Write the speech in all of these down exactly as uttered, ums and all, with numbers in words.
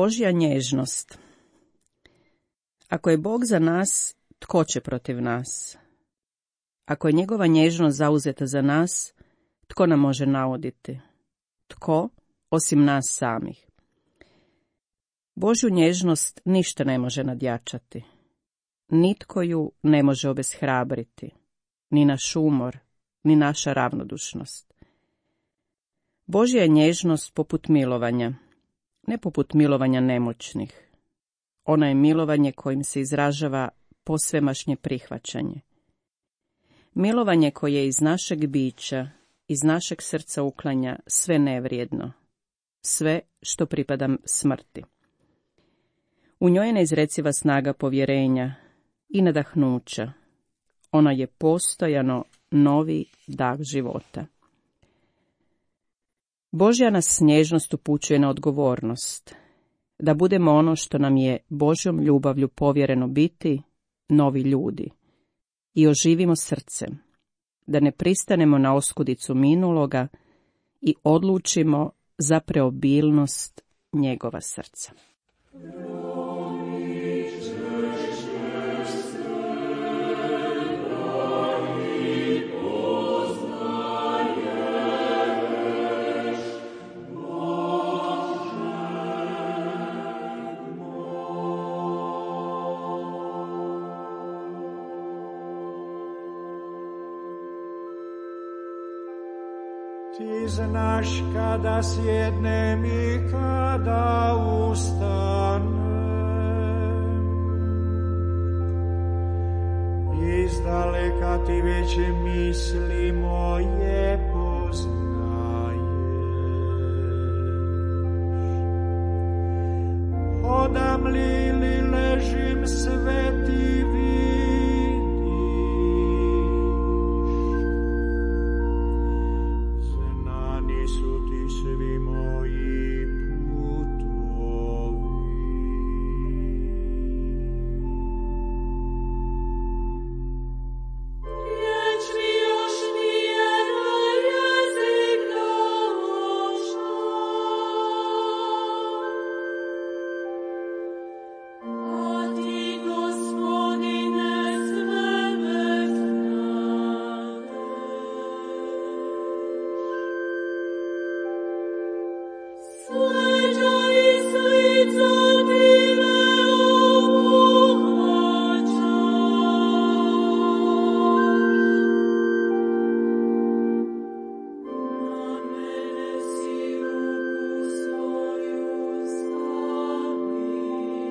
Božja nježnost. Ako je Bog za nas, tko će protiv nas? Ako je njegova nježnost zauzeta za nas, tko nam može nauditi? Tko, osim nas samih? Božju nježnost ništa ne može nadjačati. Nitko ju ne može obeshrabriti. Ni naš umor, ni naša ravnodušnost. Božja je nježnost poput milovanja, ne poput milovanja nemoćnih. Ona je milovanje kojim se izražava posvemašnje prihvaćanje. Milovanje koje iz našeg bića, iz našeg srca uklanja sve nevrijedno, sve što pripada smrti. U njoj je neizreciva snaga povjerenja i nadahnuća. Ona je postojano novi dah života. Božja nas nježnost upućuje na odgovornost, da budemo ono što nam je Božjom ljubavlju povjereno biti, novi ljudi, i oživimo srcem, da ne pristanemo na oskudicu minuloga i odlučimo za preobilnost njegova srca. Ti znaš kada sjednem i kada ustanem, izdaleka ti već misli moje poznaješ. Hodam li ili ležim, sve ti vidiš. Znani su ti svi moji putovi. Riječ mi još nije na jezik došla, a ti, Gospodine, sve već znaš. Sleđa i slica ti me obuhvaćaš. Na mene si ruku svoju stavio.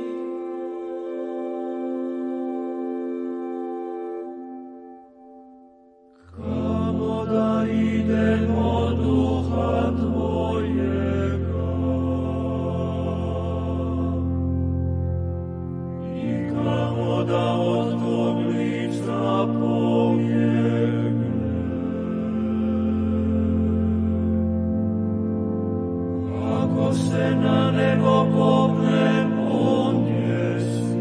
Kamo da idemo duha tvojega i kamo da od tvog lica pobjegne. Ako se na nebo popnem, ondje si.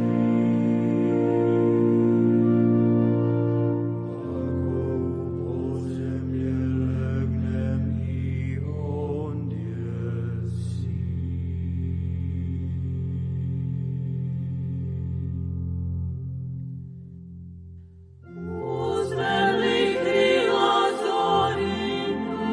Ako u podzemlje legnem, i ondje si. Uzme li krila zorina,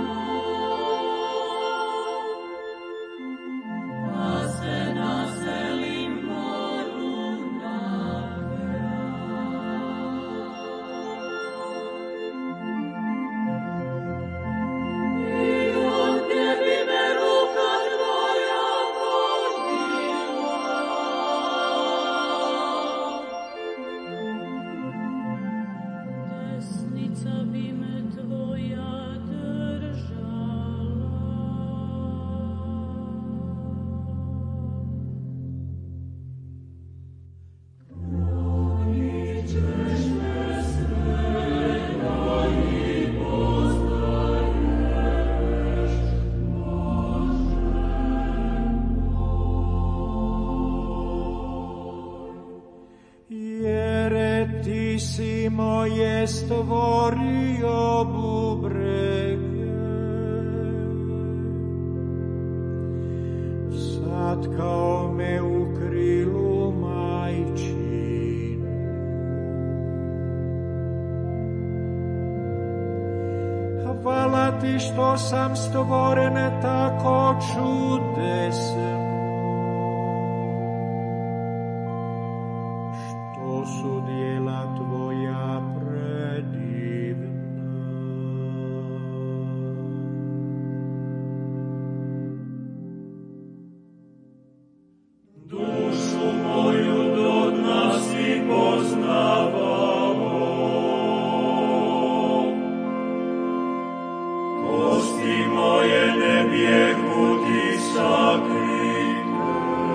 da se naselim moru na i ondje bi me ruka tvoja vodila. Desnica bi me tvoja držala. Vodit ćeš me sve da ih poznaješ, Jer ti si moje stvorio bubrege, sad kao me hvala ti što sam stvoren tako čudesno, što su djela tvoja predivna. Dušu moju do dna si poznavao, kosti moje ne bjehu ti sakrite.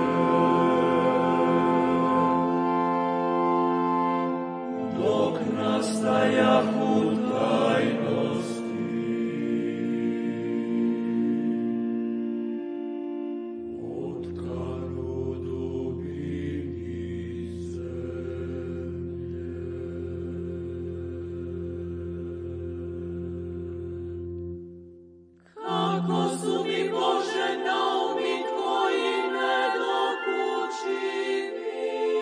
Dok nastajahu tajnosti, otkanu dubini zemlje. Kako su mi, Bože, naumi tvoji nedokučivi,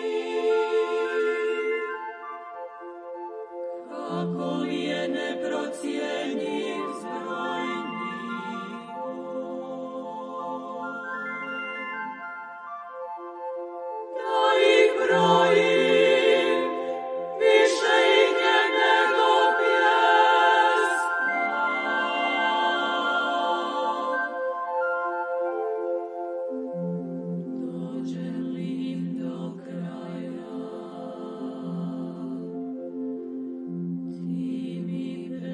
kako li je neprocijenjiv zbroj njihov. Da ih brojim, više ih je nego pjeska. Dođem li im do kraja, ti mi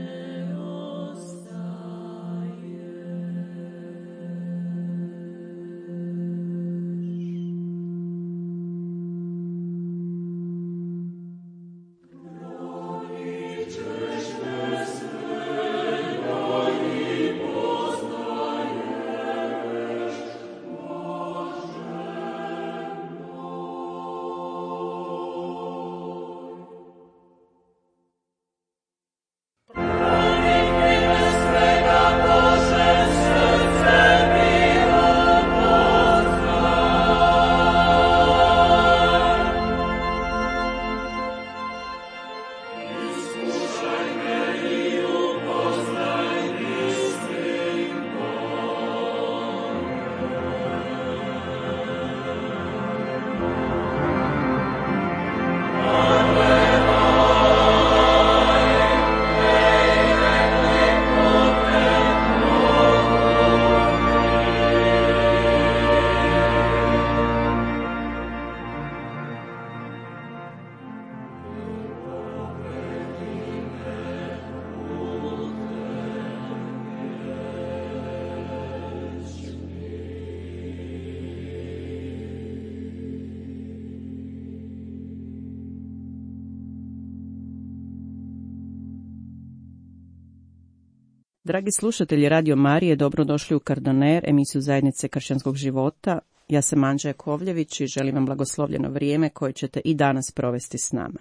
Dragi slušatelji Radio Marije, dobrodošli u Kardoner, emisiju Zajednice kršćanskog života. Ja sam Anđa Jakovljević i želim vam blagoslovljeno vrijeme koje ćete i danas provesti s nama.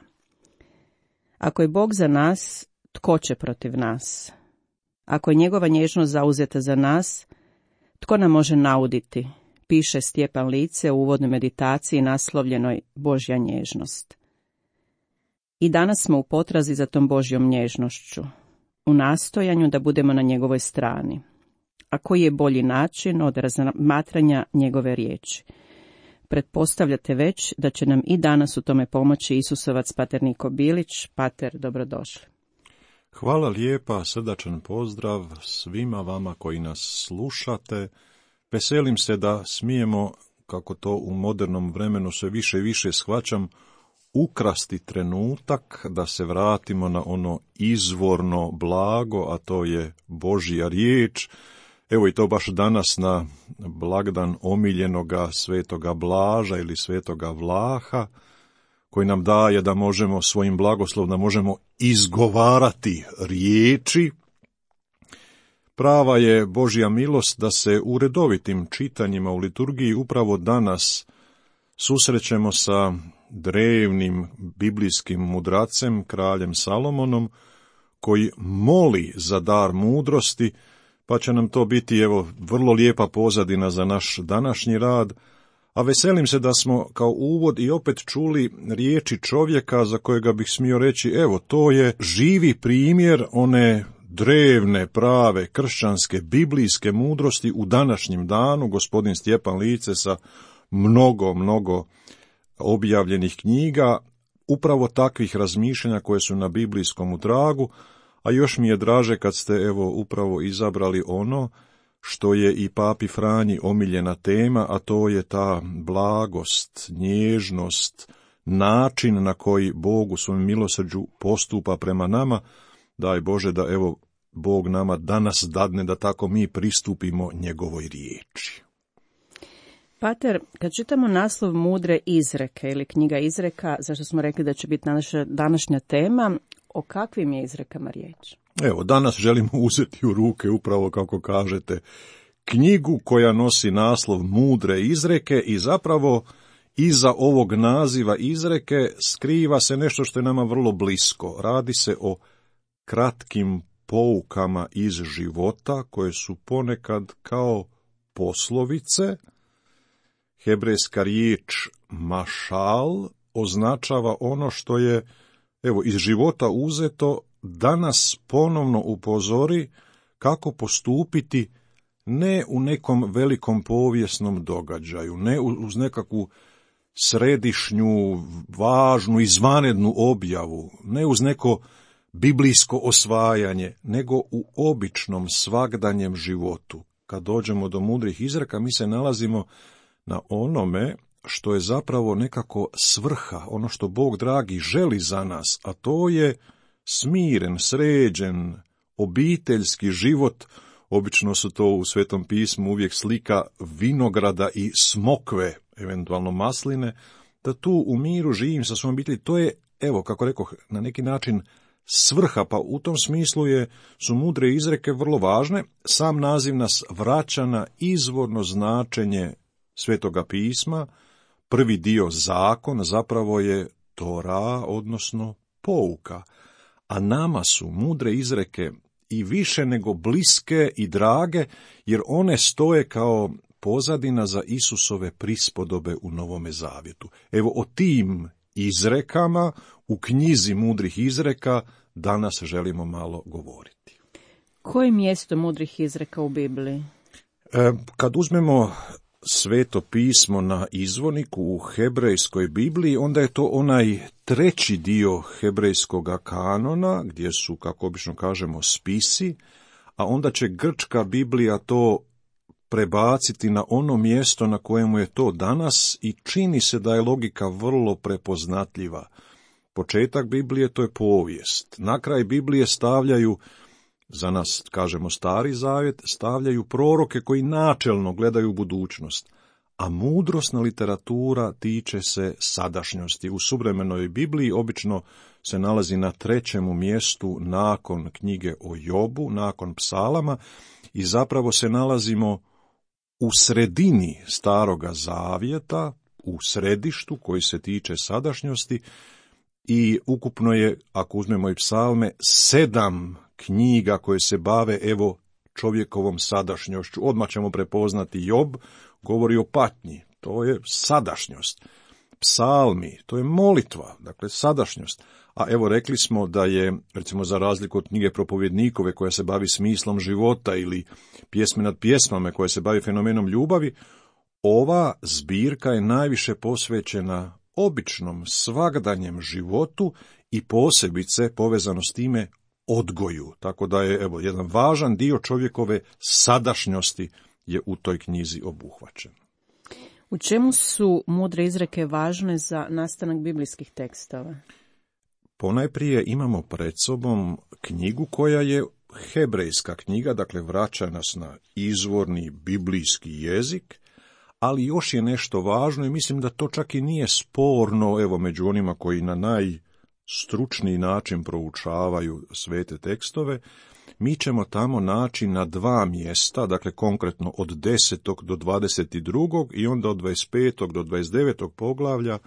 Ako je Bog za nas, tko će protiv nas? Ako je njegova nježnost zauzeta za nas, tko nam može nauditi? Piše Stjepan Lice u uvodnoj meditaciji naslovljenoj Božja nježnost. I danas smo u potrazi za tom Božjom nježnošću, u nastojanju da budemo na njegovoj strani. A koji je bolji način od razmatranja njegove riječi? Pretpostavljate već da će nam i danas u tome pomoći Isusovac pater Niko Bilić. Pater, dobrodošli. Hvala lijepa, srdačan pozdrav svima vama koji nas slušate. Veselim se da smijemo, kako to u modernom vremenu sve više i više shvaćam, ukrasti trenutak da se vratimo na ono izvorno blago, a to je Božja riječ. Evo i to baš danas na blagdan omiljenoga svetoga Blaža ili svetoga Vlaha, koji nam daje da možemo svojim blagoslovom, da možemo izgovarati riječi. Prava je Božja milost da se u redovitim čitanjima u liturgiji upravo danas susrećemo sa drevnim biblijskim mudracem, kraljem Salomonom, koji moli za dar mudrosti, pa će nam to biti evo vrlo lijepa pozadina za naš današnji rad, a veselim se da smo kao uvod i opet čuli riječi čovjeka za kojega bih smio reći, evo, to je živi primjer one drevne, prave, kršćanske, biblijske mudrosti u današnjem danu. Gospodin Stjepan Lice sa mnogo, mnogo objavljenih knjiga, upravo takvih razmišljanja koje su na biblijskom tragu, a još mi je draže kad ste evo upravo izabrali ono što je i papi Franji omiljena tema, a to je ta blagost, nježnost, način na koji Bog u svojem milosrđu postupa prema nama. Daj Bože da evo Bog nama danas dadne da tako mi pristupimo njegovoj riječi. Pater, kad čitamo naslov Mudre izreke ili knjiga izreka, zašto smo rekli da će biti naša današnja tema, o kakvim je izrekama riječ? Evo, danas želimo uzeti u ruke, upravo kako kažete, knjigu koja nosi naslov Mudre izreke i zapravo iza ovog naziva izreke skriva se nešto što je nama vrlo blisko. Radi se o kratkim poukama iz života koje su ponekad kao poslovice. Hebrejska riječ mašal označava ono što je evo iz života uzeto da nas ponovno upozori kako postupiti ne u nekom velikom povijesnom događaju, ne uz nekakvu središnju, važnu, izvanrednu objavu, ne uz neko biblijsko osvajanje, nego u običnom svagdanjem životu. Kad dođemo do mudrih izreka, mi se nalazimo na onome što je zapravo nekako svrha, ono što Bog dragi želi za nas, a to je smiren, sređen, obiteljski život. Obično su to u Svetom pismu uvijek slika vinograda i smokve, eventualno masline, da tu u miru živim sa svojom obitelji. To je, evo, kako rekoh, na neki način svrha, pa u tom smislu je, su mudre izreke vrlo važne. Sam naziv nas vraća na izvorno značenje Svetoga pisma. Prvi dio zakon zapravo je Tora, odnosno pouka, a nama su mudre izreke i više nego bliske i drage, jer one stoje kao pozadina za Isusove prispodobe u Novome Zavjetu. Evo o tim izrekama u knjizi mudrih izreka danas želimo malo govoriti. Koje je mjesto mudrih izreka u Bibliji? E, kad uzmemo Sveto pismo na izvorniku u hebrejskoj Bibliji, onda je to onaj treći dio hebrejskoga kanona, gdje su, kako obično kažemo, spisi, a onda će grčka Biblija to prebaciti na ono mjesto na kojemu je to danas i čini se da je logika vrlo prepoznatljiva. Početak Biblije to je povijest. Na kraj Biblije stavljaju, za nas kažemo Stari Zavjet, stavljaju proroke koji načelno gledaju budućnost, a mudrosna literatura tiče se sadašnjosti. U suvremenoj Bibliji obično se nalazi na trećemu mjestu nakon knjige o Jobu, nakon psalama, i zapravo se nalazimo u sredini Staroga Zavjeta, u središtu koji se tiče sadašnjosti, i ukupno je, ako uzmemo i psalme, sedam knjiga koje se bave evo čovjekovom sadašnjošću. Odmah ćemo prepoznati Job, govori o patnji, to je sadašnjost. Psalmi, to je molitva, dakle sadašnjost. A evo rekli smo da je, recimo za razliku od knjige Propovjednikove koja se bavi smislom života ili Pjesme nad pjesmama koja se bavi fenomenom ljubavi, ova zbirka je najviše posvećena običnom svagdanjem životu i posebice povezano s time odgoju. Tako da je evo jedan važan dio čovjekove sadašnjosti je u toj knjizi obuhvaćen. U čemu su mudre izreke važne za nastanak biblijskih tekstova? Ponajprije imamo pred sobom knjigu koja je hebrejska knjiga, dakle vraća nas na izvorni biblijski jezik, ali još je nešto važno i mislim da to čak i nije sporno, evo među onima koji na najstručniji način proučavaju svete tekstove. Mi ćemo tamo naći na dva mjesta, dakle konkretno od desetog do dvadeset drugog i onda od dvadeset petog do dvadeset devetog poglavlja,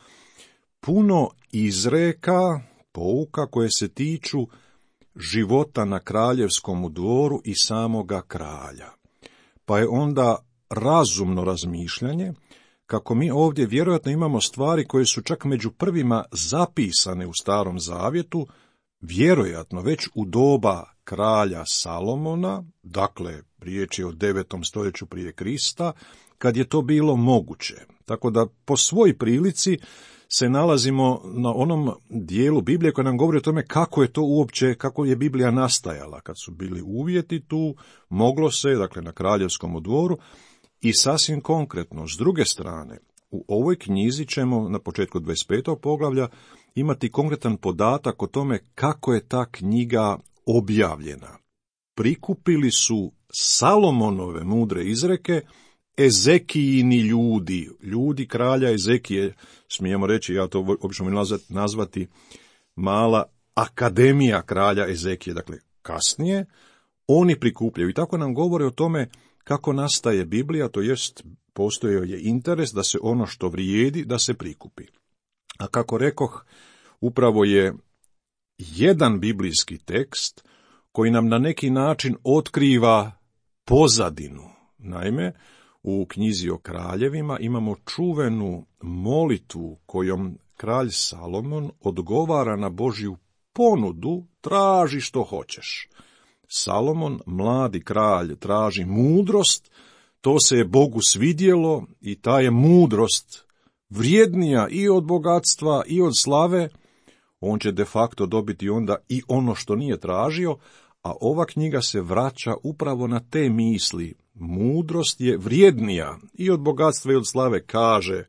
puno izreka, pouka koje se tiču života na kraljevskom dvoru i samoga kralja. Pa je onda razumno razmišljanje, kako mi ovdje vjerojatno imamo stvari koje su čak među prvima zapisane u Starom Zavjetu, vjerojatno već u doba kralja Salomona, dakle riječ je o devetom stoljeću prije Krista, kad je to bilo moguće. Tako da po svoj prilici se nalazimo na onom dijelu Biblije koji nam govori o tome kako je to uopće, kako je Biblija nastajala, kad su bili uvjeti tu, moglo se, dakle na kraljevskom dvoru, i sasvim konkretno, s druge strane, u ovoj knjizi ćemo na početku dvadeset petog poglavlja imati konkretan podatak o tome kako je ta knjiga objavljena. Prikupili su Salomonove mudre izreke Ezekijini ljudi, ljudi kralja Ezekije, smijemo reći, ja to obično nazvati mala akademija kralja Ezekije, dakle kasnije, oni prikupljaju i tako nam govore o tome kako nastaje Biblija, to jest postojao je interes da se ono što vrijedi, da se prikupi. A kako rekoh, upravo je jedan biblijski tekst koji nam na neki način otkriva pozadinu. Naime, u knjizi o kraljevima imamo čuvenu molitvu kojom kralj Salomon odgovara na Božju ponudu, traži što hoćeš. Salomon, mladi kralj, traži mudrost, to se je Bogu svidjelo i ta je mudrost vrijednija i od bogatstva i od slave, on će de facto dobiti onda i ono što nije tražio, a ova knjiga se vraća upravo na te misli. Mudrost je vrijednija i od bogatstva i od slave, kaže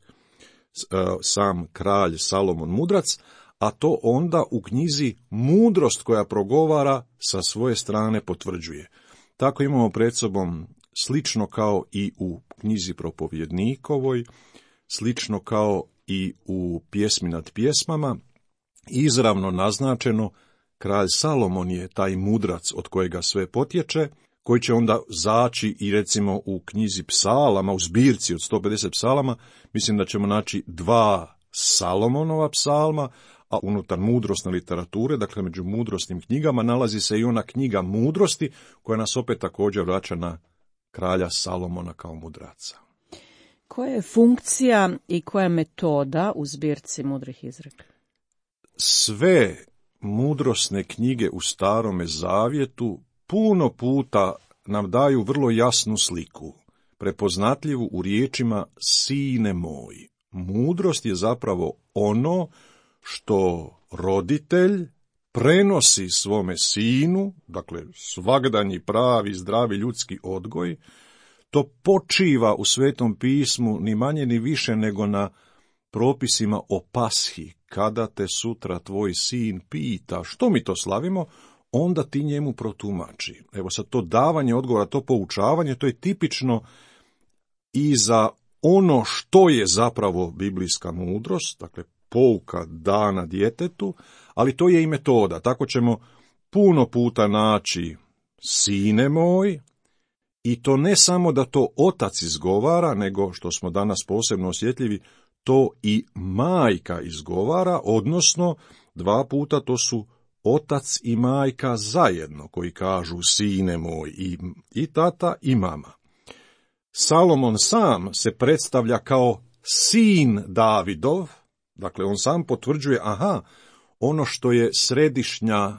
sam kralj Salomon mudrac, a to onda u knjizi mudrost koja progovara sa svoje strane potvrđuje. Tako imamo pred sobom slično kao i u knjizi propovjednikovoj, slično kao i u pjesmi nad pjesmama, izravno naznačeno, kralj Salomon je taj mudrac od kojega sve potječe, koji će onda zaći i recimo u knjizi psalama, u zbirci od sto pedeset psalama, mislim da ćemo naći dva Salomonova psalma, a unutar mudrosne literature, dakle među mudrosnim knjigama, nalazi se i ona knjiga mudrosti, koja nas opet također vraća na kralja Salomona kao mudraca. Koja je funkcija i koja je metoda u zbirci mudrih izreka? Sve mudrosne knjige u Starome zavjetu puno puta nam daju vrlo jasnu sliku, prepoznatljivu u riječima sine moj. Mudrost je zapravo ono što roditelj prenosi svome sinu, dakle svagdanji pravi zdravi ljudski odgoj, to počiva u Svetom pismu ni manje ni više nego na propisima o Pashi. Kada te sutra tvoj sin pita što mi to slavimo, onda ti njemu protumači. Evo sad to davanje odgovora, to poučavanje, to je tipično i za ono što je zapravo biblijska mudrost, dakle pouka dana djetetu, ali to je i metoda. Tako ćemo puno puta naći sine moj, i to ne samo da to otac izgovara, nego što smo danas posebno osjetljivi, to i majka izgovara, odnosno dva puta to su otac i majka zajedno koji kažu sine moj, i, i tata i mama. Salomon sam se predstavlja kao sin Davidov, dakle on sam potvrđuje, aha, ono što je središnja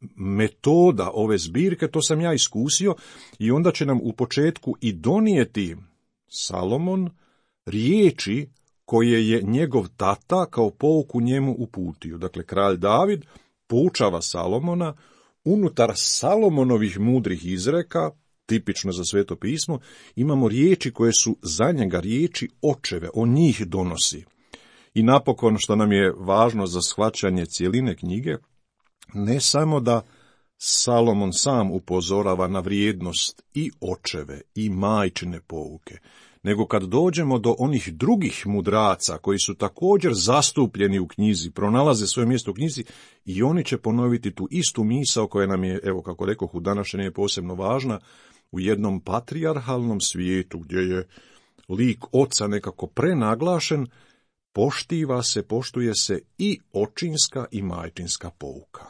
metoda ove zbirke, to sam ja iskusio, i onda će nam u početku i donijeti Salomon riječi koje je njegov tata kao pouku njemu uputio. Dakle, kralj David poučava Salomona unutar Salomonovih mudrih izreka, tipično za Sveto pismo, imamo riječi koje su za njega riječi očeve, on njih donosi. I napokon, što nam je važno za shvaćanje cjeline knjige, ne samo da Salomon sam upozorava na vrijednost i očeve i majčine pouke, nego kad dođemo do onih drugih mudraca koji su također zastupljeni u knjizi, pronalaze svoje mjesto u knjizi, i oni će ponoviti tu istu misao koja nam je, evo kako rekoh, u današnje je posebno važna, u jednom patrijarhalnom svijetu gdje je lik oca nekako prenaglašen, poštiva se, poštuje se i očinska i majčinska pouka.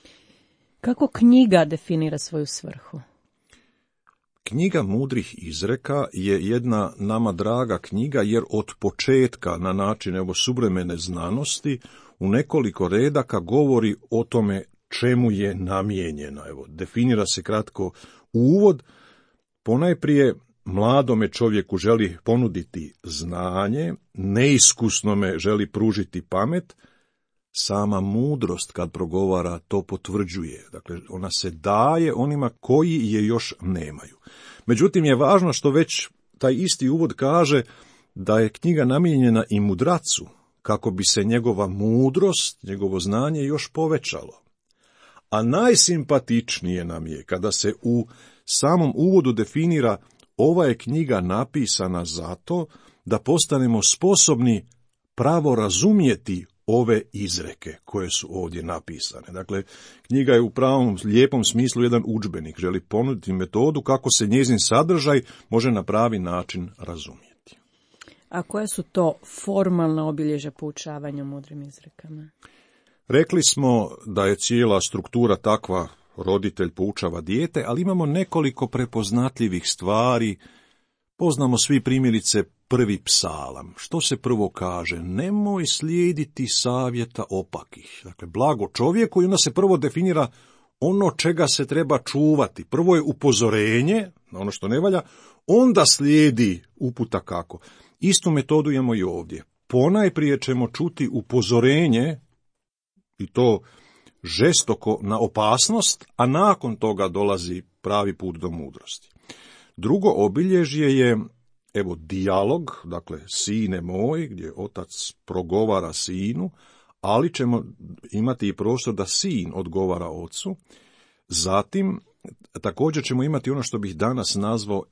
Kako knjiga definira svoju svrhu? Knjiga mudrih izreka je jedna nama draga knjiga, jer od početka na način evo suvremene znanosti u nekoliko redaka govori o tome čemu je namijenjena. Evo, definira se kratko uvod. Ponajprije mladome čovjeku želi ponuditi znanje, neiskusnome želi pružiti pamet, sama mudrost kad progovara to potvrđuje. Dakle, ona se daje onima koji je još nemaju. Međutim, je važno što već taj isti uvod kaže da je knjiga namijenjena i mudracu, kako bi se njegova mudrost, njegovo znanje još povećalo. A najsimpatičnije nam je kada se u samom uvodu definira: ova je knjiga napisana zato da postanemo sposobni pravo razumjeti ove izreke koje su ovdje napisane. Dakle, knjiga je u pravom lijepom smislu jedan udžbenik, želi ponuditi metodu kako se njezin sadržaj može na pravi način razumjeti. A koja su to formalna obilježja poučavanja mudrim izrekama? Rekli smo da je cijela struktura takva: roditelj poučava dijete, ali imamo nekoliko prepoznatljivih stvari. Poznamo svi primjerice prvi psalam. Što se prvo kaže? Nemoj slijediti savjeta opakih. Dakle, blago čovjeku, i onda se prvo definira ono čega se treba čuvati. Prvo je upozorenje na ono što ne valja, onda slijedi uputa kako. Istu metodu imamo i ovdje. Ponajprije ćemo čuti upozorenje, i to žestoko, na opasnost, a nakon toga dolazi pravi put do mudrosti. Drugo obilježje je, evo, dijalog, dakle, sine moj, gdje otac progovara sinu, ali ćemo imati i prostor da sin odgovara ocu. Zatim, također ćemo imati ono što bih danas nazvao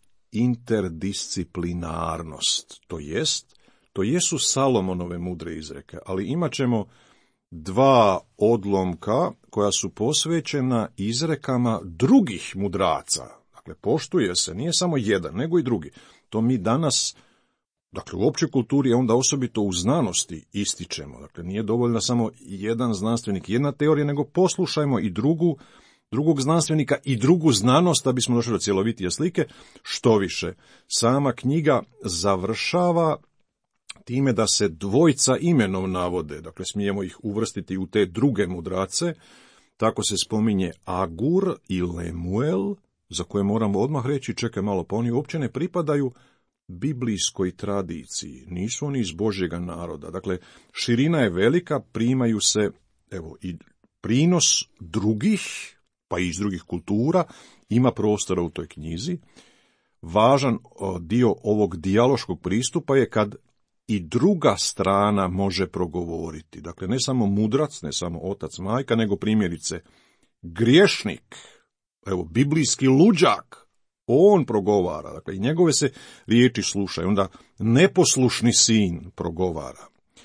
interdisciplinarnost, to jest, to jesu Salomonove mudre izreke, ali imat ćemo dva odlomka koja su posvećena izrekama drugih mudraca. Dakle, poštuje se, nije samo jedan, nego i drugi. To mi danas, dakle, u općoj kulturi, a onda osobito u znanosti ističemo. Dakle, nije dovoljno samo jedan znanstvenik, jedna teorija, nego poslušajmo i drugu, drugog znanstvenika i drugu znanost, da bismo došli do cjelovitije slike. Što više, sama knjiga završava time da se dvojca imenom navode, dakle smijemo ih uvrstiti u te druge mudrace. Tako se spominje Agur i Lemuel, za koje moramo odmah reći: čekaj malo, pa oni uopće ne pripadaju biblijskoj tradiciji, nisu oni iz Božjega naroda. Dakle, širina je velika, primaju se, evo, i prinos drugih, pa i iz drugih kultura, ima prostora u toj knjizi. Važan dio ovog dijaloškog pristupa je kad i druga strana može progovoriti. Dakle, ne samo mudrac, ne samo otac, majka, nego primjerice griješnik, evo, biblijski luđak, on progovara, dakle, i njegove se riječi slušaju. Onda neposlušni sin progovara.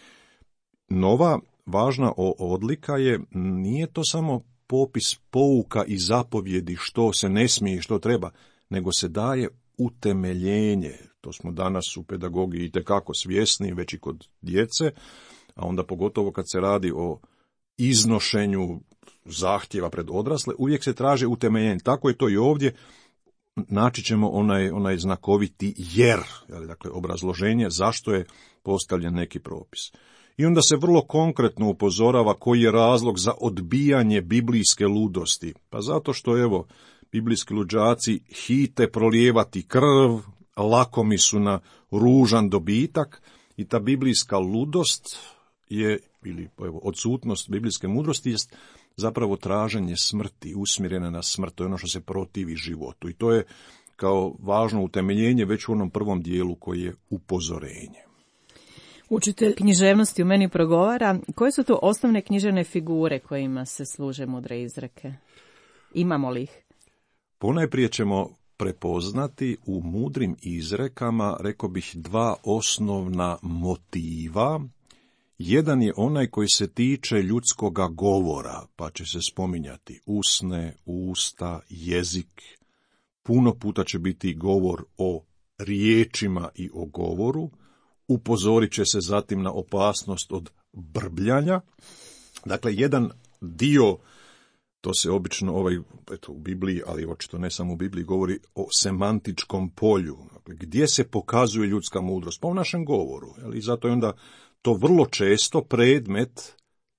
Nova važna odlika je, nije to samo popis pouka i zapovjedi što se ne smije i što treba, nego se daje utemeljenje. To smo danas u pedagogiji itekako svjesni, već i kod djece, a onda pogotovo kad se radi o iznošenju zahtjeva pred odrasle, uvijek se traže utemeljenje. Tako je to i ovdje. Naći ćemo onaj, onaj znakoviti jer, dakle obrazloženje zašto je postavljen neki propis. I onda se vrlo konkretno upozorava koji je razlog za odbijanje biblijske ludosti. Pa zato što, evo, biblijski luđaci hite prolijevati krv, lakomi su na ružan dobitak, i ta biblijska ludost je, ili evo, odsutnost biblijske mudrosti jest zapravo traženje smrti, usmjerena na smrt, to je ono što se protivi životu. I to je kao važno utemeljenje već u onom prvom dijelu koji je upozorenje. Učitelj književnosti u meni progovara, koje su to osnovne književne figure kojima se služe mudre izreke? Imamo li ih? Ponajprije ćemo prepoznati u mudrim izrekama, rekao bih, dva osnovna motiva. Jedan je onaj koji se tiče ljudskoga govora, pa će se spominjati usne, usta, jezik. Puno puta će biti govor o riječima i o govoru. Upozorit će se zatim na opasnost od brbljanja. Dakle, jedan dio, to se obično ovaj, eto, u Bibliji, ali očito ne samo u Bibliji, govori o semantičkom polju. Dakle, gdje se pokazuje ljudska mudrost? Pa u našem govoru. I zato je onda to vrlo često predmet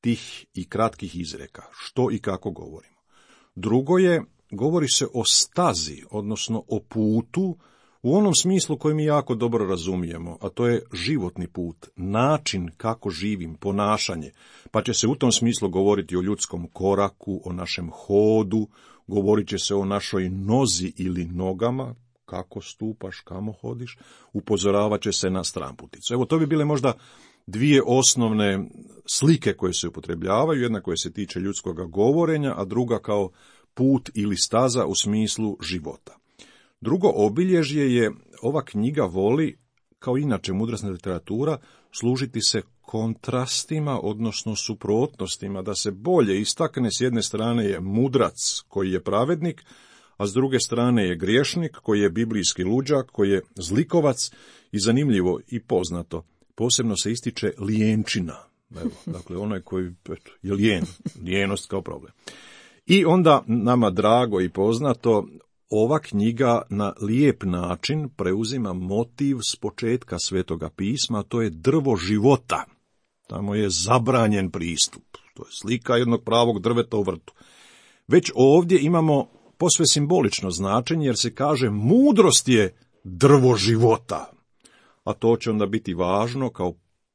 tih i kratkih izreka, što i kako govorimo. Drugo je, govori se o stazi, odnosno o putu, u onom smislu koji mi jako dobro razumijemo, a to je životni put, način kako živim, ponašanje, pa će se u tom smislu govoriti o ljudskom koraku, o našem hodu, govorit će se o našoj nozi ili nogama, kako stupaš, kamo hodiš, upozoravat će se na stranputicu. Evo, to bi bile možda dvije osnovne slike koje se upotrebljavaju, jedna koja se tiče ljudskog govorenja, a druga kao put ili staza u smislu života. Drugo obilježje je, ova knjiga voli, kao inače mudrasna literatura, služiti se kontrastima, odnosno suprotnostima, da se bolje istakne. S jedne strane je mudrac koji je pravednik, a s druge strane je griješnik koji je biblijski luđak, koji je zlikovac i zanimljivo i poznato. Posebno se ističe lijenčina. Evo, dakle, onaj koji eto, je lijen, lijenost kao problem. I onda nama drago i poznato, ova knjiga na lijep način preuzima motiv s početka Svetoga pisma, a to je drvo života. Tamo je zabranjen pristup. To je slika jednog pravog drveta u vrtu. Već ovdje imamo posve simbolično značenje, jer se kaže mudrost je drvo života. A to će onda biti važno kao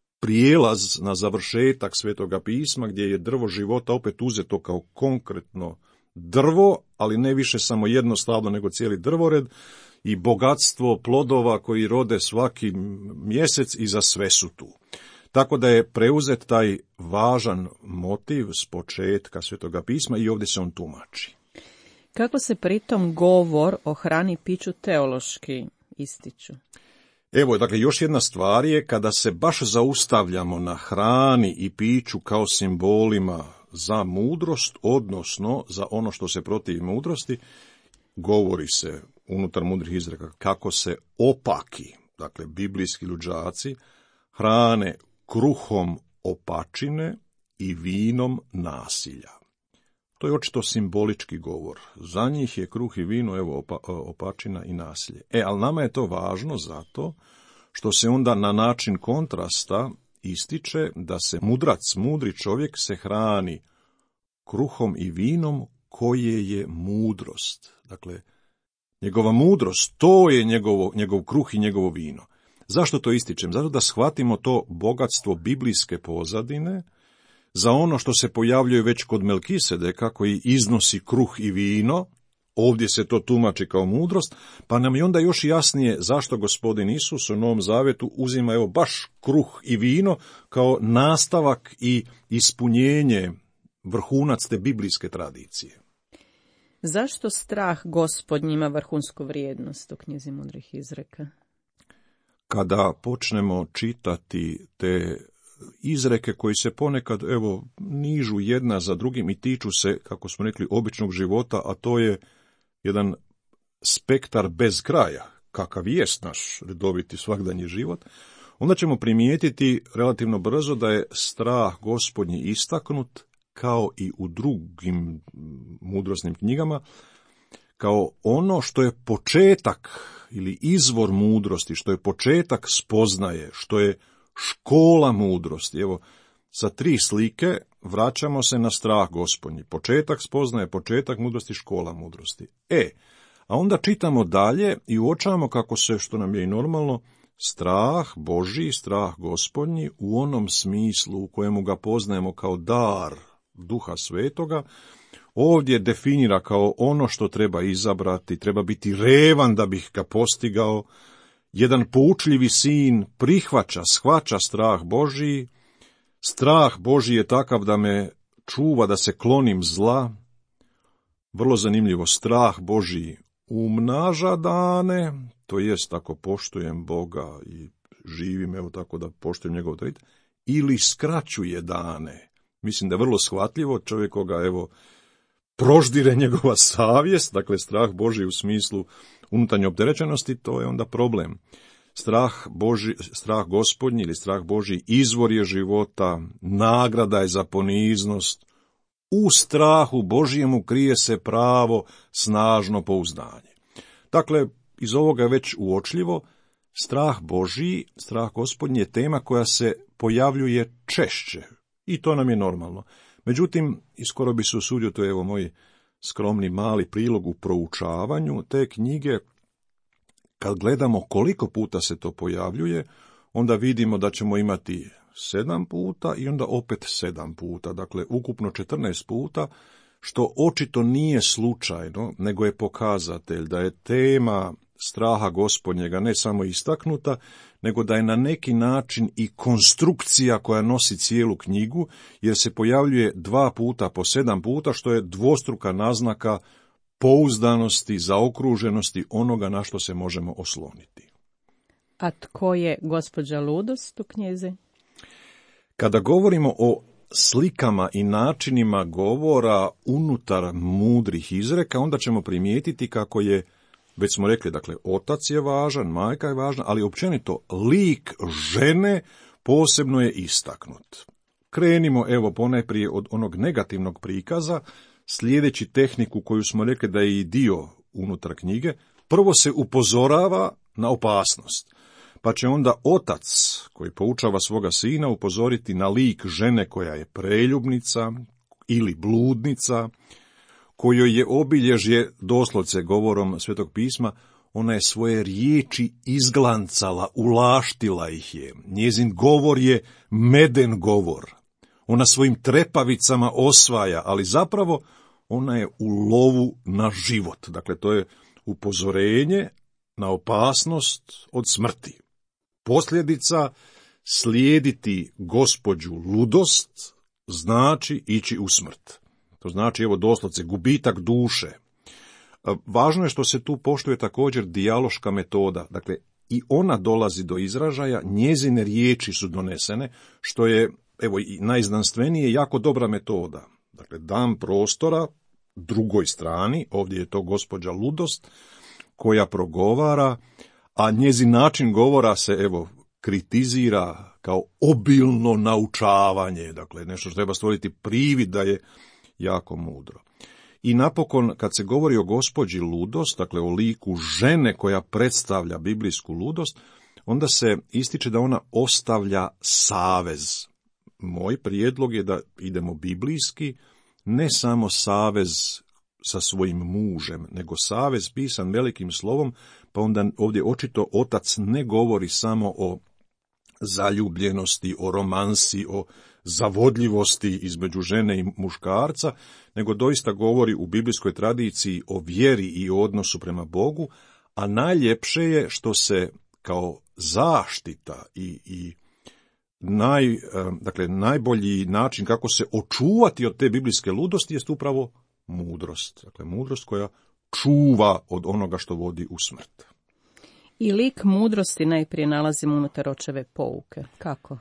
prijelaz na završetak Svetoga pisma, gdje je drvo života opet uzeto kao konkretno drvo, ali ne više samo jednostavno, nego cijeli drvored i bogatstvo plodova koji rode svaki mjesec i za sve su tu. Tako da je preuzet taj važan motiv s početka Svetoga pisma i ovdje se on tumači. Kako se pritom govor o hrani i piću teološki ističu? Evo, dakle, još jedna stvar je kada se baš zaustavljamo na hrani i piću kao simbolima za mudrost, odnosno za ono što se protivi mudrosti, govori se unutar mudrih izreka kako se opaki, dakle, biblijski luđaci, hrane kruhom opačine i vinom nasilja. To je očito simbolički govor. Za njih je kruh i vino, evo, opa, opačina i nasilje. E, ali nama je to važno zato što se onda na način kontrasta ističe da se mudrac, mudri čovjek se hrani kruhom i vinom koje je mudrost. Dakle, njegova mudrost, to je njegovo, njegov kruh i njegovo vino. Zašto to ističem? Zato da shvatimo to bogatstvo biblijske pozadine, za ono što se pojavljuje već kod Melkisedeka, koji iznosi kruh i vino, ovdje se to tumači kao mudrost, pa nam je onda još jasnije zašto gospodin Isus u Novom Zavetu uzima evo baš kruh i vino kao nastavak i ispunjenje, vrhunac te biblijske tradicije. Zašto strah Gospodnji ima vrhunsku vrijednost u knjizi mudrih izreka? Kada počnemo čitati te izreke koji se ponekad, evo, nižu jedna za drugim i tiču se, kako smo rekli, običnog života, a to je jedan spektar bez kraja, kakav jest naš redoviti svagdanji život, onda ćemo primijetiti relativno brzo da je strah Gospodnji istaknut, kao i u drugim mudrosnim knjigama, kao ono što je početak ili izvor mudrosti, što je početak spoznaje, što je škola mudrosti. Evo, sa tri slike vraćamo se na strah Gospodnji. Početak spoznaje, početak mudrosti, škola mudrosti. E, a onda čitamo dalje i uočavamo kako se, što nam je i normalno, strah Božji, strah Gospodnji u onom smislu u kojemu ga poznajemo kao dar Duha Svetoga, ovdje definira kao ono što treba izabrati, treba biti revan da bih ga postigao. Jedan poučljivi sin prihvaća, shvaća strah Božji. Strah Božji je takav da me čuva, da se klonim zla. Vrlo zanimljivo, strah Božji umnaža dane, to jest ako poštujem Boga i živim, evo tako da poštujem njegov autoritet, ili skraćuje dane. Mislim da je vrlo shvatljivo, čovjek koga, evo, proždire njegova savjest, dakle strah Božji u smislu unutarnje opterećenosti, to je onda problem. Strah Božji, strah Gospodnji ili strah Božji izvor je života, nagrada je za poniznost. U strahu Božjemu krije se pravo, snažno pouzdanje. Dakle, iz ovoga je već uočljivo, strah Božji, strah Gospodnji je tema koja se pojavljuje češće I to nam je normalno. Međutim, i skoro bi se usudio, to je evo moj skromni mali prilog u proučavanju te knjige, kad gledamo koliko puta se to pojavljuje, onda vidimo da ćemo imati sedam puta i onda opet sedam puta, dakle ukupno četrnaest puta, što očito nije slučajno, nego je pokazatelj da je tema straha Gospodnjega ne samo istaknuta, nego da je na neki način i konstrukcija koja nosi cijelu knjigu, jer se pojavljuje dva puta po sedam puta, što je dvostruka naznaka pouzdanosti, zaokruženosti onoga na što se možemo osloniti. A tko je gospođa Ludost u knjizi? Kada govorimo o slikama i načinima govora unutar mudrih izreka, onda ćemo primijetiti kako je, već smo rekli, dakle, otac je važan, majka je važna, ali općenito lik žene posebno je istaknut. Krenimo, evo, ponajprije od onog negativnog prikaza, slijedeći tehniku koju smo rekli da je i dio unutar knjige. Prvo se upozorava na opasnost, pa će onda otac koji poučava svoga sina upozoriti na lik žene koja je preljubnica ili bludnica, kojoj je obilježje, doslovce govorom Svetog pisma, ona je svoje riječi izglancala, ulaštila ih je. Njezin govor je meden govor. Ona svojim trepavicama osvaja, ali zapravo ona je u lovu na život. Dakle, to je upozorenje na opasnost od smrti. Posljedica slijediti gospođu ludost znači ići u smrt. To znači, evo, doslovce, gubitak duše. Važno je što se tu poštuje također dijaloška metoda. Dakle, i ona dolazi do izražaja, njezine riječi su donesene, što je, evo, i najznanstvenije, jako dobra metoda. Dakle, dam prostora drugoj strani, ovdje je to gospođa ludost, koja progovara, a njezin način govora se, evo, kritizira kao obilno naučavanje, dakle, nešto što treba stvoriti privid da je jako mudro. I napokon, kad se govori o gospođi ludost, dakle o liku žene koja predstavlja biblijsku ludost, onda se ističe da ona ostavlja savez. Moj prijedlog je da idemo biblijski, ne samo savez sa svojim mužem, nego savez pisan velikim slovom, pa onda ovdje očito otac ne govori samo o zaljubljenosti, o romansi, o zavodljivosti između žene i muškarca, nego doista govori u biblijskoj tradiciji o vjeri i o odnosu prema Bogu, a najljepše je što se kao zaštita i, i naj, dakle, najbolji način kako se očuvati od te biblijske ludosti jest upravo mudrost. Dakle, mudrost koja čuva od onoga što vodi u smrt. I lik mudrosti najprije nalazimo unutar očeve pouke. Kako?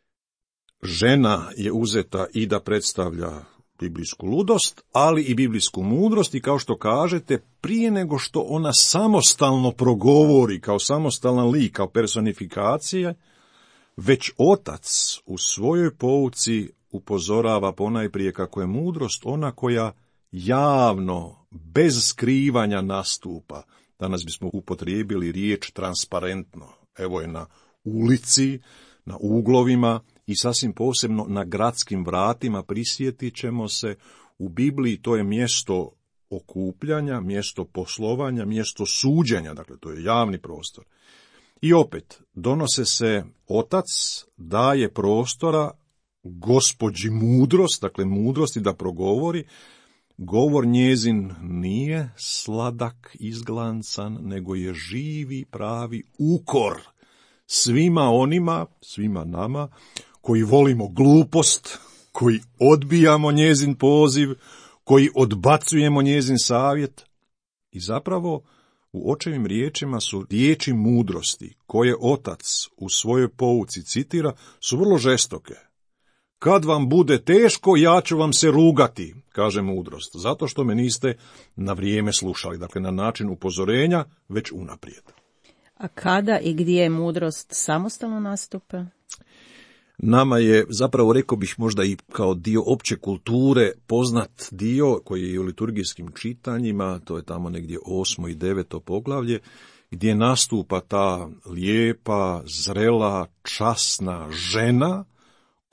Žena je uzeta i da predstavlja biblijsku ludost, ali i biblijsku mudrost, i kao što kažete, prije nego što ona samostalno progovori kao samostalan lik, kao personifikacije, već otac u svojoj pouci upozorava ponajprije kako je mudrost ona koja javno, bez skrivanja nastupa. Danas bismo upotrijebili riječ transparentno. Evo je na ulici, na uglovima i sasvim posebno na gradskim vratima. Prisjetit ćemo se, u Bibliji to je mjesto okupljanja, mjesto poslovanja, mjesto suđenja, dakle to je javni prostor. I opet, donose se otac, daje prostora gospođi mudrost, dakle mudrosti da progovori. Govor njezin nije sladak, izglancan, nego je živi, pravi ukor svima onima, svima nama, koji volimo glupost, koji odbijamo njezin poziv, koji odbacujemo njezin savjet. I zapravo u očevim riječima su riječi mudrosti, koje otac u svojoj pouci citira, su vrlo žestoke. Kad vam bude teško, ja ću vam se rugati, kaže mudrost, zato što me niste na vrijeme slušali, dakle na način upozorenja, već unaprijed. A kada i gdje mudrost samostalno nastupa? Nama je, zapravo rekao bih možda i kao dio opće kulture, poznat dio koji je u liturgijskim čitanjima, to je tamo negdje osmo i deveto poglavlje, gdje nastupa ta lijepa, zrela, časna žena,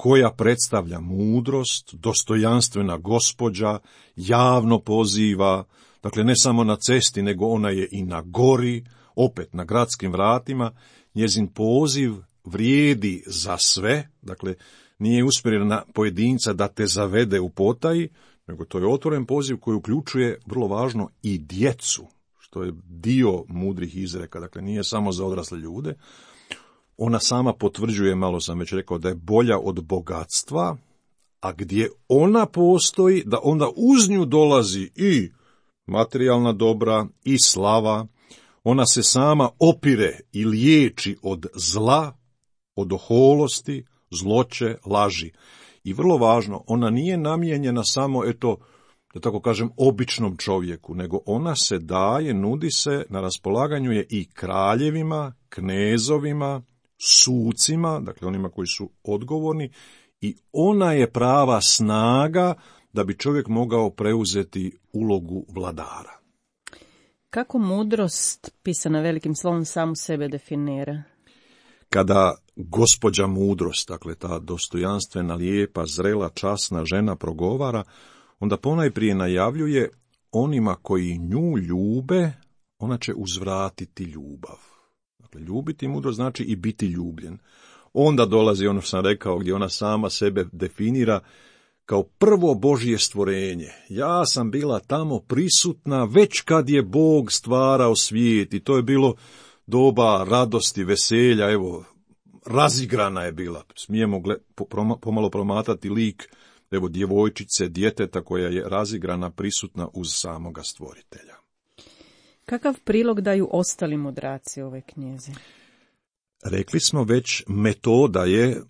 koja predstavlja mudrost, dostojanstvena gospođa, javno poziva, dakle ne samo na cesti, nego ona je i na gori, opet na gradskim vratima. Njezin poziv vrijedi za sve, dakle nije usmjeren na pojedinca da te zavede u potaji, nego to je otvoren poziv koji uključuje, vrlo važno, i djecu, što je dio mudrih izreka, dakle nije samo za odrasle ljude. Ona sama potvrđuje, malo sam već rekao, da je bolja od bogatstva, a gdje ona postoji, da onda uz nju dolazi i materijalna dobra i slava. Ona se sama opire i liječi od zla, od oholosti, zloće, laži. I vrlo važno, ona nije namijenjena samo, eto, da tako kažem, običnom čovjeku, nego ona se daje, nudi se, na raspolaganju je i kraljevima, knezovima, sucima, dakle onima koji su odgovorni, i ona je prava snaga da bi čovjek mogao preuzeti ulogu vladara. Kako mudrost, pisana velikim slovom, samu sebe definira? Kada gospođa mudrost, dakle ta dostojanstvena, lijepa, zrela, časna žena progovara, onda ponajprije najavljuje onima koji nju ljube, ona će uzvratiti ljubav. Dakle, ljubiti mudrost znači i biti ljubljen. Onda dolazi ono što sam rekao, gdje ona sama sebe definira kao prvo Božje stvorenje. Ja sam bila tamo prisutna već kad je Bog stvarao svijet i to je bilo doba radosti, veselja, evo, razigrana je bila. Smijemo gled, pomalo promatrati lik, evo, djevojčice, djeteta koja je razigrana, prisutna uz samoga stvoritelja. Kakav prilog daju ostali mudraci ove knjizi? Rekli smo već, metoda je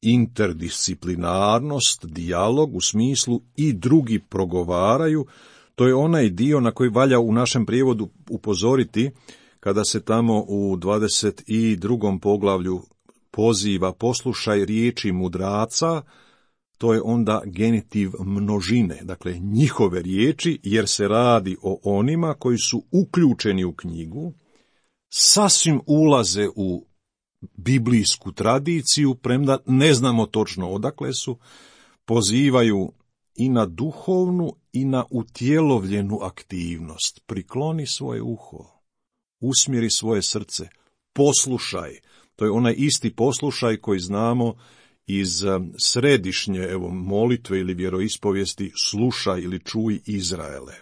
interdisciplinarnost, dijalog u smislu i drugi progovaraju. To je onaj dio na koji valja u našem prijevodu upozoriti kada se tamo u dvadeset drugom poglavlju poziva poslušaj riječi mudraca. To je onda genitiv množine, dakle njihove riječi, jer se radi o onima koji su uključeni u knjigu, sasvim ulaze u biblijsku tradiciju, premda ne znamo točno odakle su, pozivaju i na duhovnu i na utjelovljenu aktivnost. Prikloni svoje uho, usmjeri svoje srce, poslušaj. To je onaj isti poslušaj koji znamo iz središnje, evo, molitve ili vjeroispovijesti, slušaj ili čuj Izraele.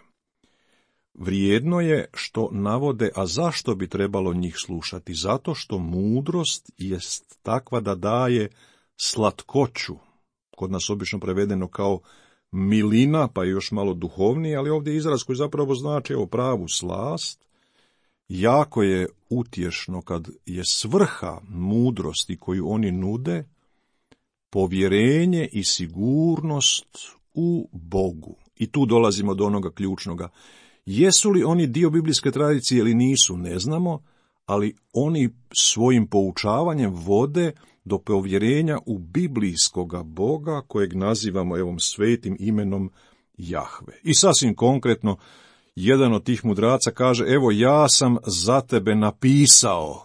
Vrijedno je što navode, a zašto bi trebalo njih slušati? Zato što mudrost jest takva da daje slatkoću, kod nas obično prevedeno kao milina, pa još malo duhovnije, ali ovdje je izraz koji zapravo znači, evo, pravu slast. Jako je utješno kad je svrha mudrosti koju oni nude povjerenje i sigurnost u Bogu. I tu dolazimo do onoga ključnoga. Jesu li oni dio biblijske tradicije ili nisu, ne znamo, ali oni svojim poučavanjem vode do povjerenja u biblijskoga Boga, kojeg nazivamo evom svetim imenom Jahve. I sasvim konkretno, jedan od tih mudraca kaže, evo ja sam za tebe napisao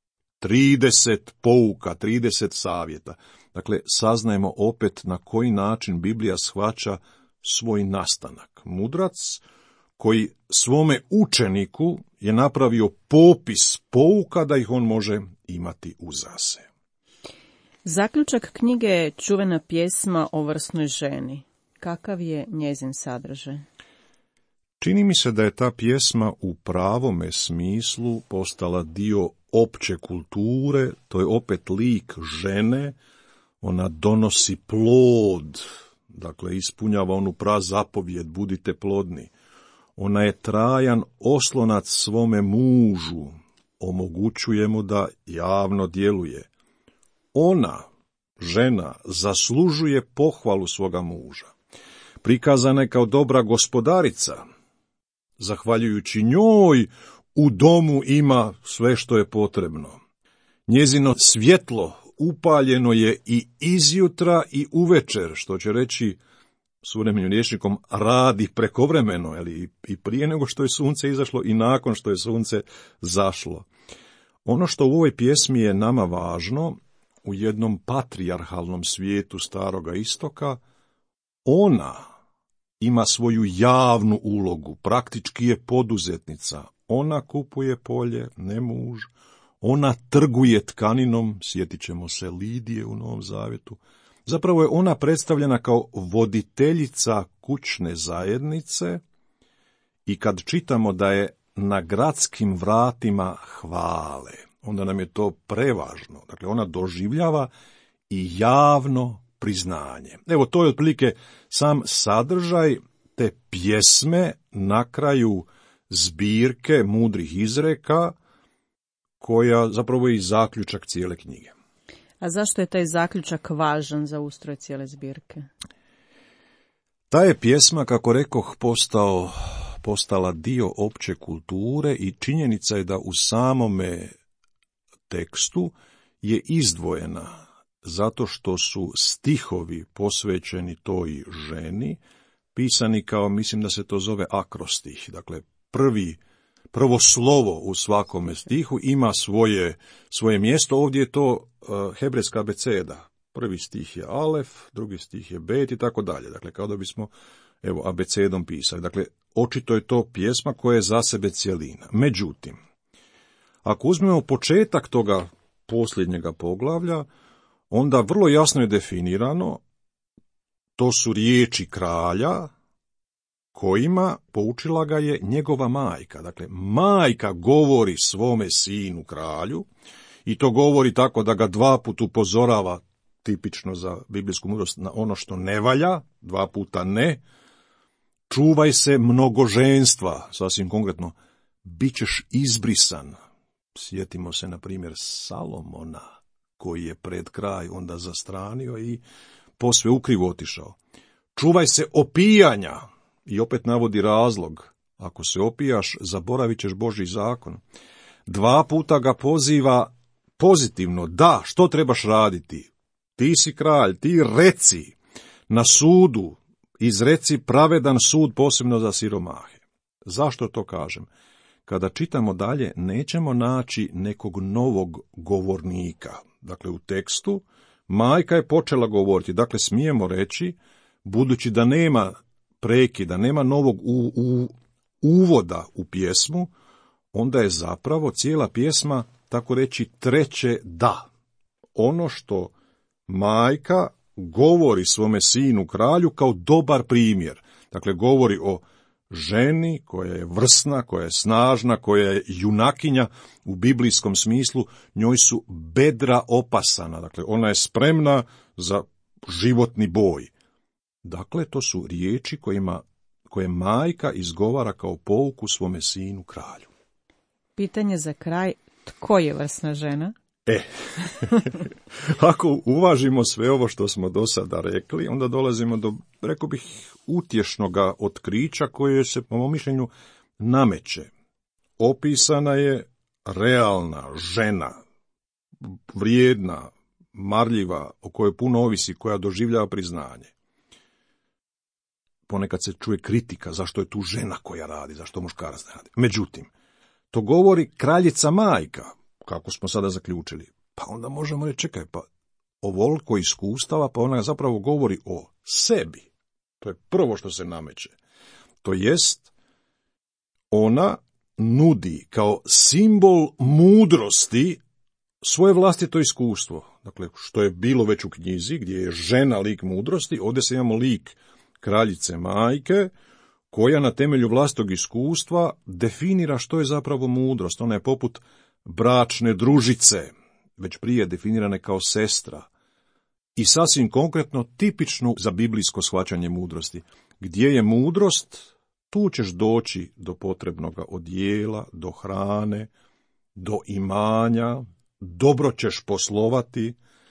trideset pouka, trideset savjeta. Dakle, saznajemo opet na koji način Biblija shvaća svoj nastanak. Mudrac koji svome učeniku je napravio popis pouka da ih on može imati uza se. Zaključak knjige je čuvena pjesma o vrsnoj ženi. Kakav je njezin sadržaj? Čini mi se da je ta pjesma u pravome smislu postala dio opće kulture, to je opet lik žene, ona donosi plod, dakle ispunjava onu prazapovjed, budite plodni. Ona je trajan oslonac svome mužu, omogućuje mu da javno djeluje. Ona, žena, zaslužuje pohvalu svoga muža. Prikazana je kao dobra gospodarica. Zahvaljujući njoj u domu ima sve što je potrebno. Njezino svjetlo upaljeno je i izjutra i uvečer, što će reći suvremenim rječnikom radi prekovremeno, ali i prije nego što je sunce izašlo i nakon što je sunce zašlo. Ono što u ovoj pjesmi je nama važno, u jednom patrijarhalnom svijetu Staroga Istoka, ona ima svoju javnu ulogu, praktički je poduzetnica. Ona kupuje polje, ne muž, ona trguje tkaninom, sjetit ćemo se Lidije u Novom Zavjetu. Zapravo je ona predstavljena kao voditeljica kućne zajednice i kad čitamo da je na gradskim vratima hvale, onda nam je to prevažno. Dakle, ona doživljava i javno priznanje. Evo, to je otprilike sam sadržaj te pjesme na kraju zbirke mudrih izreka, koja zapravo je i zaključak cijele knjige. A zašto je taj zaključak važan za ustroj cijele zbirke? Ta je pjesma, kako rekoh, postao, postala dio opće kulture i činjenica je da u samome tekstu je izdvojena zato što su stihovi posvećeni toj ženi, pisani kao, mislim da se to zove akrostih, dakle prvi Prvo slovo u svakome stihu ima svoje, svoje mjesto. Ovdje je to uh, hebrejska abeceda. Prvi stih je alef, drugi stih je bet i tako dalje. Dakle, kao da bismo evo, abecedom pisali. Dakle, očito je to pjesma koja je za sebe cjelina. Međutim, ako uzmemo početak toga posljednjega poglavlja, onda vrlo jasno je definirano, to su riječi kralja, kojima poučila ga je njegova majka. Dakle, majka govori svome sinu kralju i to govori tako da ga dva put upozorava, tipično za biblijsku mudrost, na ono što ne valja, dva puta ne. Čuvaj se mnogoženstva, sasvim konkretno, bit ćeš izbrisan. Sjetimo se, na primjer, Salomona, koji je pred kraj onda zastranio i posve ukrivo otišao. Čuvaj se opijanja. I opet navodi razlog, ako se opijaš, zaboravit ćeš Božji zakon. Dva puta ga poziva pozitivno, da, što trebaš raditi? Ti si kralj, ti reci na sudu, izreci pravedan sud posebno za siromahe. Zašto to kažem? Kada čitamo dalje, nećemo naći nekog novog govornika. Dakle, u tekstu majka je počela govoriti, dakle, smijemo reći, budući da nema prekida, nema novog u, u, uvoda u pjesmu, onda je zapravo cijela pjesma, tako reći, treće da. Ono što majka govori svome sinu kralju kao dobar primjer. Dakle, govori o ženi koja je vrsna, koja je snažna, koja je junakinja u biblijskom smislu, njoj su bedra opasana. Dakle, ona je spremna za životni boj. Dakle, to su riječi kojima, koje majka izgovara kao pouku svome sinu kralju. Pitanje za kraj, tko je vrsna žena? E, ako uvažimo sve ovo što smo do sada rekli, onda dolazimo do, rekao bih, utješnoga otkrića koje se, po mom mišljenju, nameće. Opisana je realna žena, vrijedna, marljiva, o kojoj puno ovisi, koja doživljava priznanje. Ponekad se čuje kritika, zašto je tu žena koja radi, zašto muškarac ne radi. Međutim, to govori kraljica majka, kako smo sada zaključili. Pa onda možemo reći, čekaj, pa ovoliko iskustava, pa ona zapravo govori o sebi. To je prvo što se nameće. To jest, ona nudi kao simbol mudrosti svoje vlastito iskustvo. Dakle, što je bilo već u knjizi, gdje je žena lik mudrosti, ovdje se imamo lik kraljice majke, koja na temelju vlastitog iskustva definira što je zapravo mudrost. Ona je poput bračne družice, već prije definirane kao sestra. I sasvim konkretno tipičnu za biblijsko shvaćanje mudrosti. Gdje je mudrost, tu ćeš doći do potrebnoga odjela, do hrane, do imanja, dobro ćeš poslovati.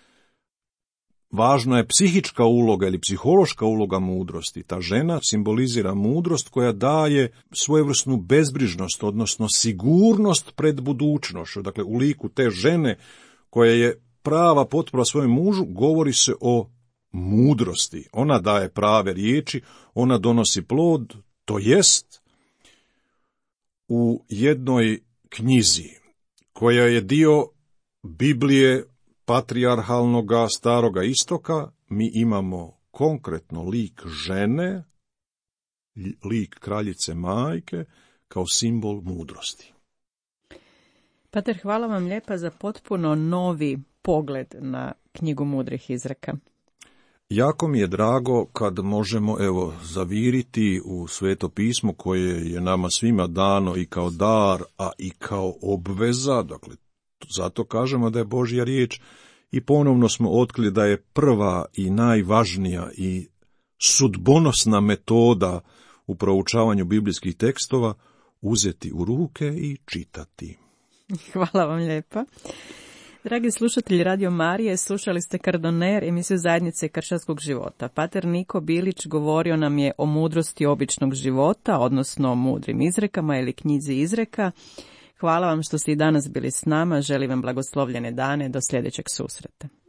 Važna je psihička uloga ili psihološka uloga mudrosti. Ta žena simbolizira mudrost koja daje svojevrsnu bezbrižnost, odnosno sigurnost pred budućnošću. Dakle, u liku te žene koja je prava potpora svojem mužu, govori se o mudrosti. Ona daje prave riječi, ona donosi plod, to jest u jednoj knjizi koja je dio Biblije patrijarhalnog staroga istoka mi imamo konkretno lik žene, lik kraljice majke, kao simbol mudrosti. Pater, hvala vam lijepa za potpuno novi pogled na knjigu mudrih izreka. Jako mi je drago kad možemo evo zaviriti u Sveto pismo koje je nama svima dano i kao dar, a i kao obveza, dakle zato kažemo da je Božja riječ, i ponovno smo otkrili da je prva i najvažnija i sudbonosna metoda u proučavanju biblijskih tekstova uzeti u ruke i čitati. Hvala vam lijepa. Dragi slušatelji Radio Marije, slušali ste Kardoner, emisiju Zajednice kršćanskog života. Pater Niko Bilić govorio nam je o mudrosti običnog života, odnosno o mudrim izrekama ili knjizi izreka. Hvala vam što ste i danas bili s nama, želim vam blagoslovljene dane, do sljedećeg susreta.